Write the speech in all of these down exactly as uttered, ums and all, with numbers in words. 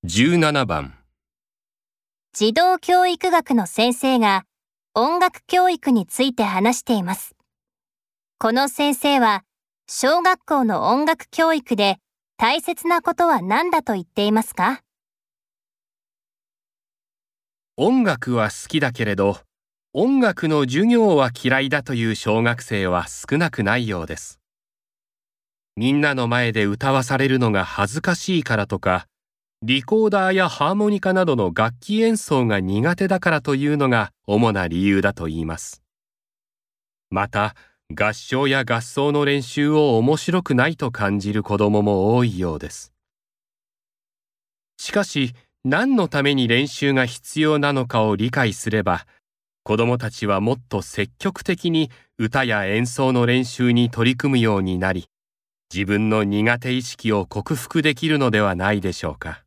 じゅうななばん。 児童教育学の先生が音楽教育について話しています。この先生は小学校の音楽教育で大切なことは何だと言っていますか？ 音楽は好きだけれど、音楽の授業は嫌いだという小学生は少なくないようです。みんなの前で歌わされるのが恥ずかしいからとか、リコーダーやハーモニカなどの楽器演奏が苦手だからというのが主な理由だと言います。また、合唱や合奏の練習を面白くないと感じる子どもも多いようです。しかし、何のために練習が必要なのかを理解すれば、子どもたちはもっと積極的に歌や演奏の練習に取り組むようになり、自分の苦手意識を克服できるのではないでしょうか。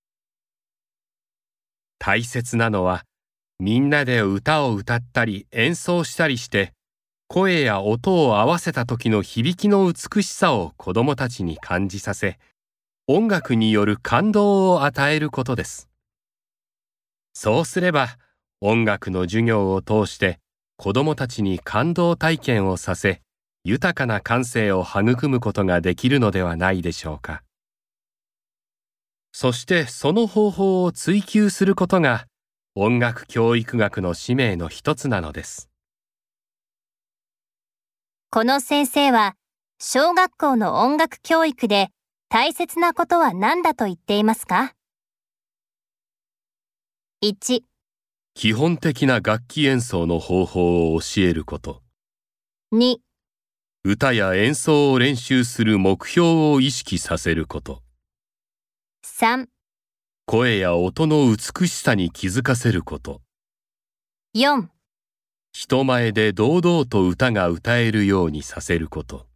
大切なのは、みんなで歌を歌ったり演奏したりして、声や音を合わせた時の響きの美しさを子どもたちに感じさせ、音楽による感動を与えることです。そうすれば、音楽の授業を通して子どもたちに感動体験をさせ、豊かな感性を育むことができるのではないでしょうか。そしてその方法を追求することが音楽教育学の使命の一つなのです。 この先生は小学校の音楽教育で大切なことは何だと言っていますか？いち、 基本的な楽器演奏の方法を教えること。 に、 歌や演奏を練習する目標を意識させること。 さん、 声や音の美しさに気づかせること。 よん、 人前で堂々と歌が歌えるようにさせること。